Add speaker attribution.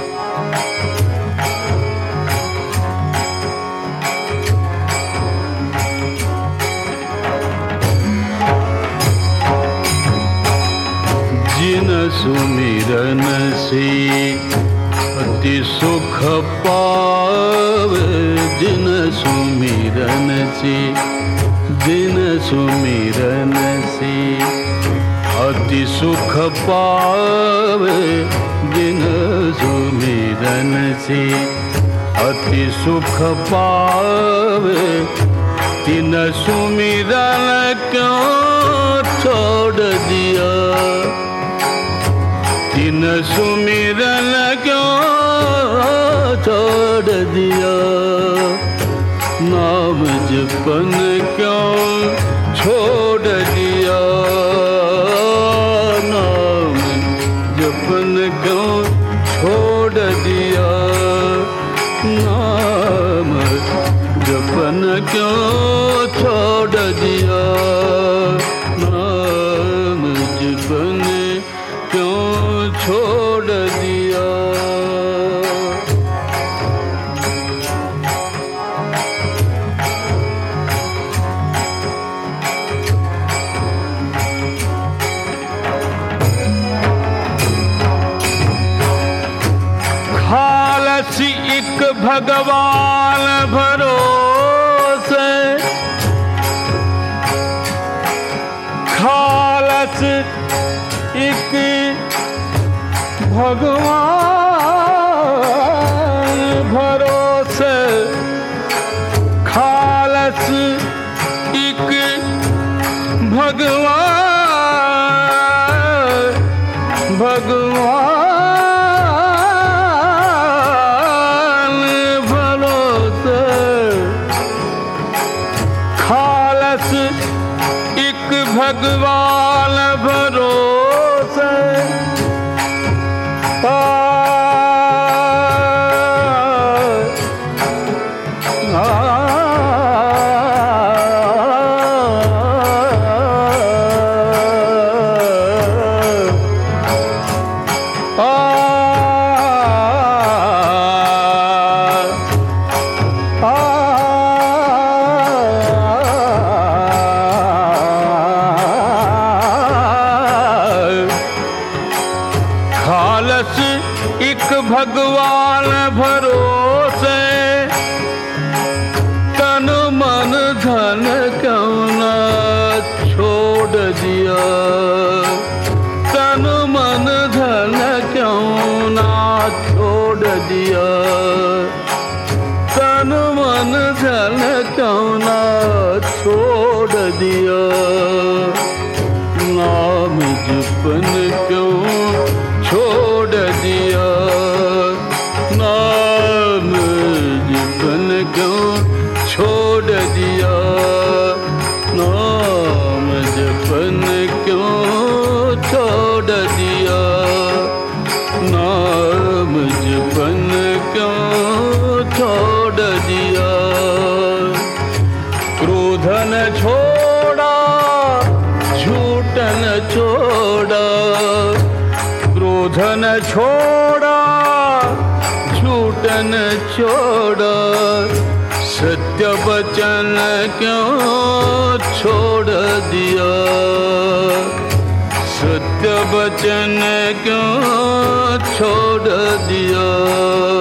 Speaker 1: जिन सुमिरन से अति सुख पावे, जिन सुमिरन से, जिन सुमिरन से अति सुख पावे, जिन सुमिरन से अति सुख पावे, तिन सुमिरन क्यों छोड़ दिया, तिन सुमिरन क्यों छोड़ दिया, नाम जपन क्यों छोड़ दिया, नाम जपन क्यों छोड़ दिया, नाम जपन क्यों छोड़ दिया, नाम जपन क्यों छोड़ दिया। भगवान भरोसे, खालस एक भगवान भरोसे, खालस एक भगवान भगवान भरोसे, खालस एक भगवान भरोसे। खालस एक भगवान भरोसे, तन मन धन क्यों न छोड़ दिया, तन मन धन क्यों न छोड़ दिया, तन मन धन क्यों न छोड़ दिया, नाम जपन क्यों छोड़ दिया, नाम जपन क्यों छोड़ दिया, नाम जपन क्यों छोड़ दिया, नाम जपन क्यों छोड़ दिया। क्रोध न छोड़ा, झूठ न छोड़ा, क्रोध न छोड़ा, झूठ न छोड़ा, सत्य वचन क्यों छोड़ दिया, सत्य वचन क्यों छोड़ दिया।